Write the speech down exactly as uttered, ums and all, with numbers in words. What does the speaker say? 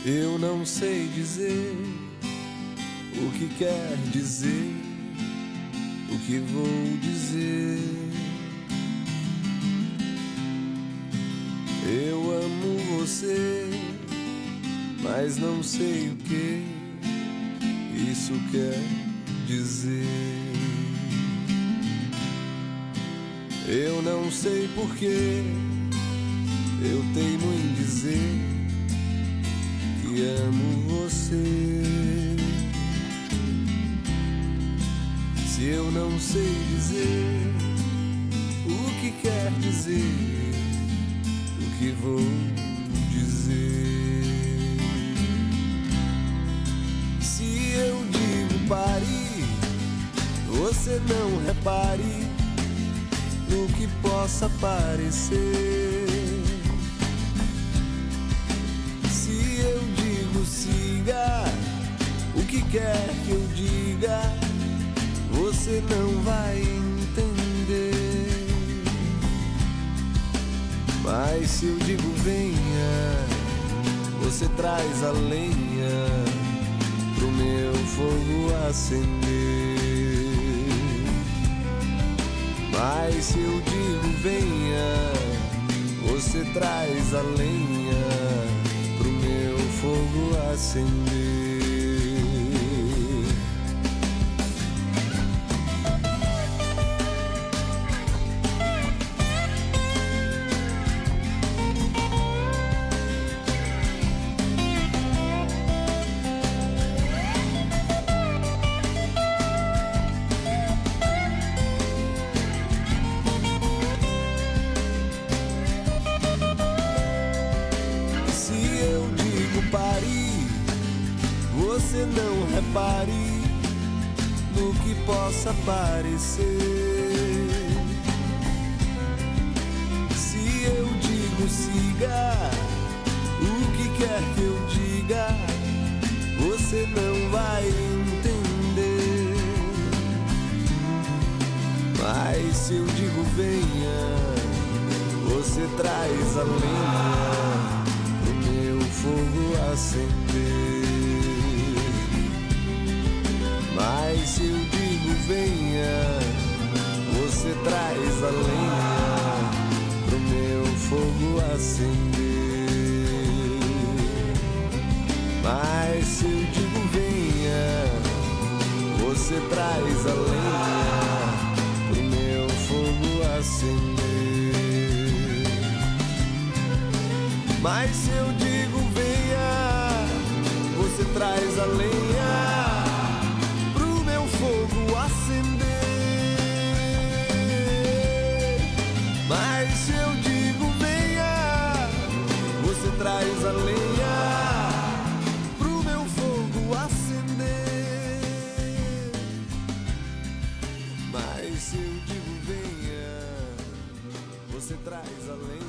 Eu não sei dizer o que quer dizer, o que vou dizer. Eu amo você, mas não sei o que isso quer dizer. Eu não sei porquê eu teimo em dizer que amo você. Se eu não sei dizer o que quer dizer, o que vou dizer? Se eu digo pare, você não repare no que possa parecer. Se eu digo siga, o que quer que eu diga, você não vai entender. Mas se eu digo venha, você traz a lenha pro meu fogo acender. Mas se eu digo venha, você traz a lenha pro meu fogo acender. Pare, você não repare no que possa parecer. Se eu digo siga, o que quer que eu diga, você não vai entender. Mas se eu digo venha, você traz a lenha pro meu fogo acender. Mas se eu digo venha, você traz a lenha pro meu fogo acender. Mas se eu digo venha, você traz a lenha pro meu fogo acender. Mas se eu digo venha, você traz a lenha pro meu fogo acender. Mas se eu digo venha, você traz a lenha pro meu fogo acender. Mas se eu digo venha, você traz a lenha